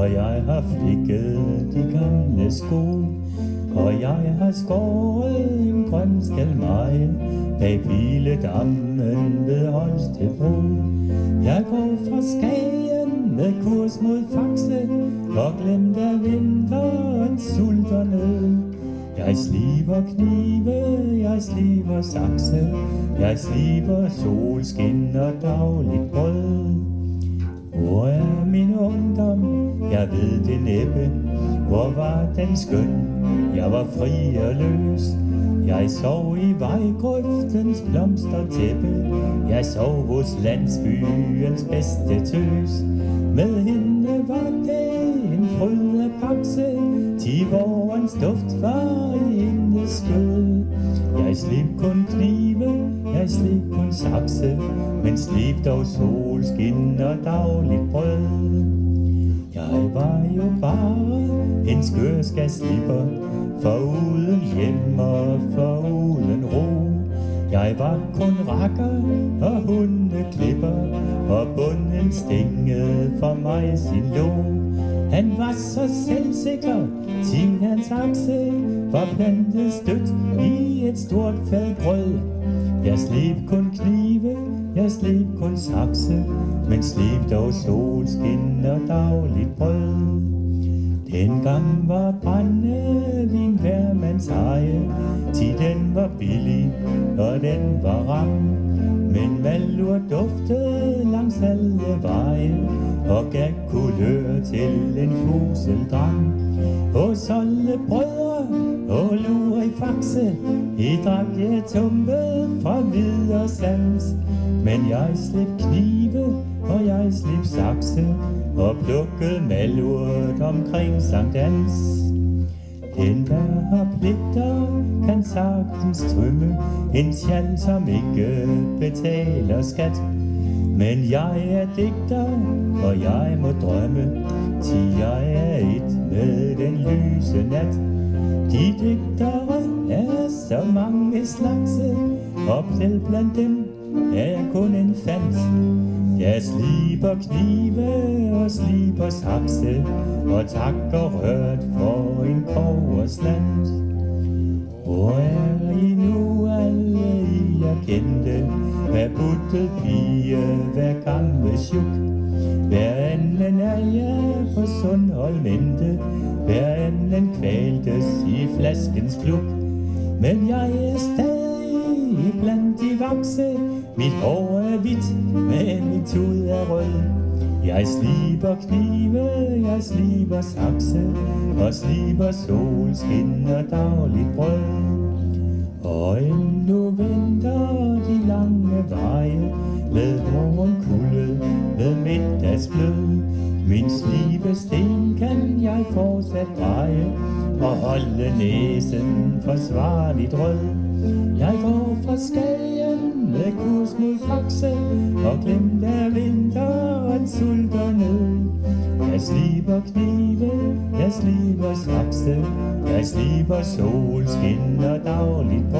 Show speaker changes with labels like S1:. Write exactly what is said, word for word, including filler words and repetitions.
S1: og jeg har flikket de gamle sko, og jeg har skåret en grøn skalmeje bag Piledammen ved Holstebro. Jeg går fra Skagen med kurs mod Faxe, og glemt af vinterens sult og nød. Jeg sliber knive, jeg sliber sakse, jeg sliber solskin og dagligt brød. Hvor er min ungdom? Jeg ved det næppe. Hvor var den skøn? Jeg var fri og løs. Jeg sov i vejgrøftens blomstertæppe. Jeg sov hos landsbyens bedste tøs. Med hende var det en fryd af pakse. Ti vårens duft var i hendes skød. Jeg slip kun knive, jeg slip kun sakse, men slip dog solskin og dagligt brød. Jeg var jo bare en skørskasslipper, foruden hjem og foruden ro. Jeg var kun rakker og hundeklipper, og bunden stingede for mig sin låg. Han var så selvsikker, til hans akse var plantet stødt i et stort fad brød. Jeg slip kun knive, jeg slip kun sakse, men slip dog solskin og dagligt brød. Dengang var brændevin hver mands eje, til den var billig og den var ram. Men malur duftede langs alle veje, og gav kulør til en fuseldram. Hos alle brødre og lure i Faxe, I drak jeg tumpe fra videre sans. Men jeg slip knive, og jeg slip sakse, og plukkede malurt omkring Sankt Hans. Den der har pligter, kan sagtens trymme en sjal, som ikke betaler skat. Men jeg er digter, og jeg må drømme, til jeg er et med den lyse nat. De digtere er så mange slagse, og selv blandt dem er jeg kun en fans. Jeg sliber knive og sliber sakse, og takker rørt for en koversland. Hvor er I nu alle I jeg kendte? Hver buttet pige, hver gamle sjuk. Hver anden er jeg på Sundholmende, hver anden kvaltes i flaskens klub. Men jeg er stadig blandt de vakse, mit hår er hvidt, men min tud er rød. Jeg sliber knive, jeg sliber sakse, og sliber solskin og dagligt brød. Og endnu venter de lange veje, med morgenkulde, med middagsglød. Min slibesten kan jeg fortsat dreje, og holde næsen forsvarligt rød. Jeg går fra Skagen med kurs mod Faxe, og glemt af vinterens sult og nød. Jeg sliber knive, jeg sliber sakse, jeg sliber solskin og dagligt brød.